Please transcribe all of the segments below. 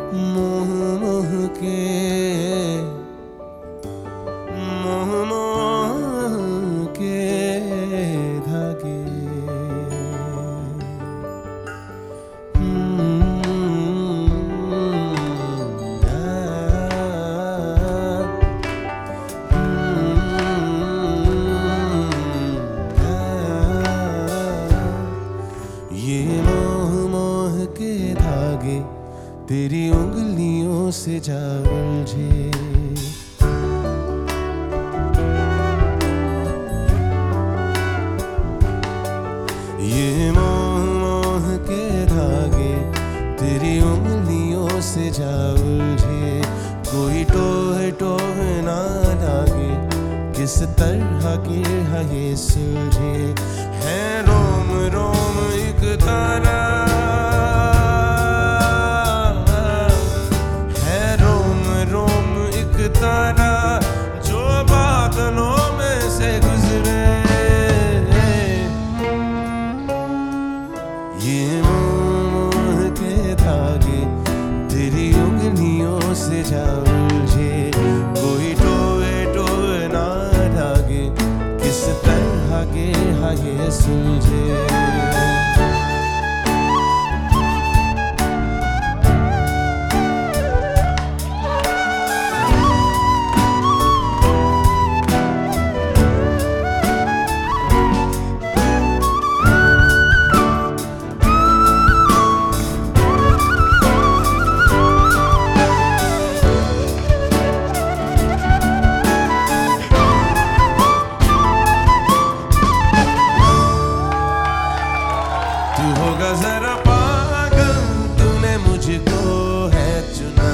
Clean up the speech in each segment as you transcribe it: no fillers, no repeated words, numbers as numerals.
मोह मोह के मोह मोह के धागे ये मोह मोह के धागे तेरी उंगलियों से जा उलझे। ये मोह मोह के धागे तेरी उंगलियों से जा उलझे। कोई टोह टोह ना लागे किस तरह के है ये सुलझे। है रोम रोम एक तारा, है रोम रोम एक तारा जो बादलों में से गुजरे। ये मोह के धागे तेरी उंगलियों से जा उलझे। कोई टोए टोए ना लागे किस तरह के है ये सुलझे। तू होगा जरा पागल, तूने मुझको है चुना।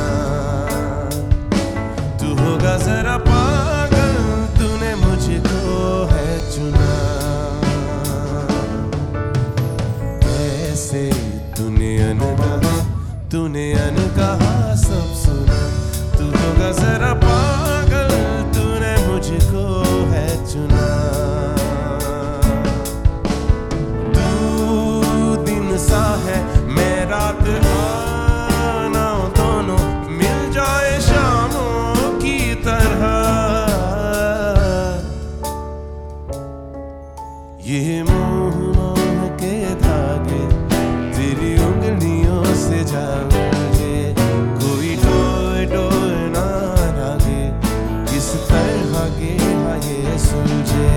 तू होगा जरा पागल, तूने मुझको है चुना। कैसे तूने अनकहा सब सुना। तू होगा जरा पागल, तूने मुझको है चुना। सा है मैं रात आना, दोनों मिल जाए शामों की तरह। ये मोह मोह के धागे तेरी उंगलियों से जा उलझे। कोई डोए डोए ना लागे किस तरह के है ये सुलझे।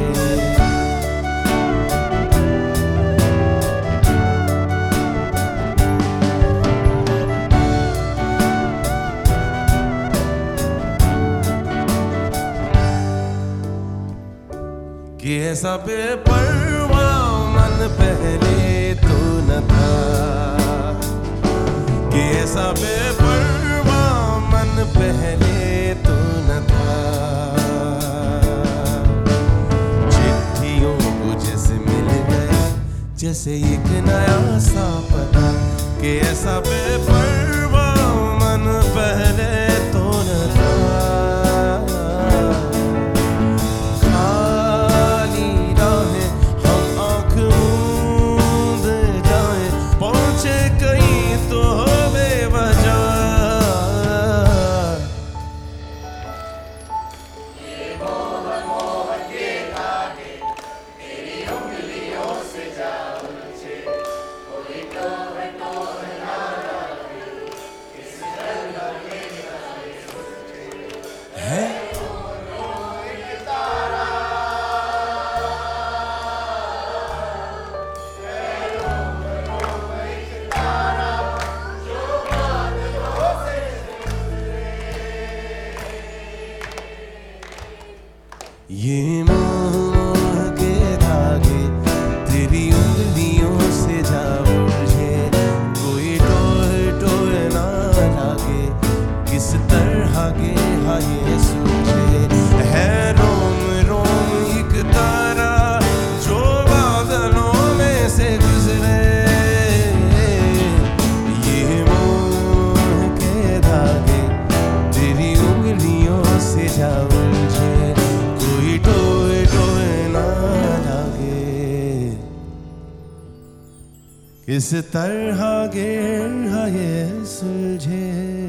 कि ऐसा बेपरवाह मन पहले तो न था। कि ऐसा बेपरवाह मन पहले तो न था। चिट्ठियों को जैसे मिल गया जैसे एक नया सा पता। कि ऐसा बेपरवाह मन पहले तो न था। ये मोह मोह के धागे तेरी उंगलियों से जा उलझे। कोई टोए टोए ना लागे किस तरह के है ये सुलझे। है रोम रोम एक तारा जो बादलों में से गुजरे। ये मोह के धागे तेरी उंगलियों से जा उलझे। कोई टोए टोए इस तरह गिर ये सुलझे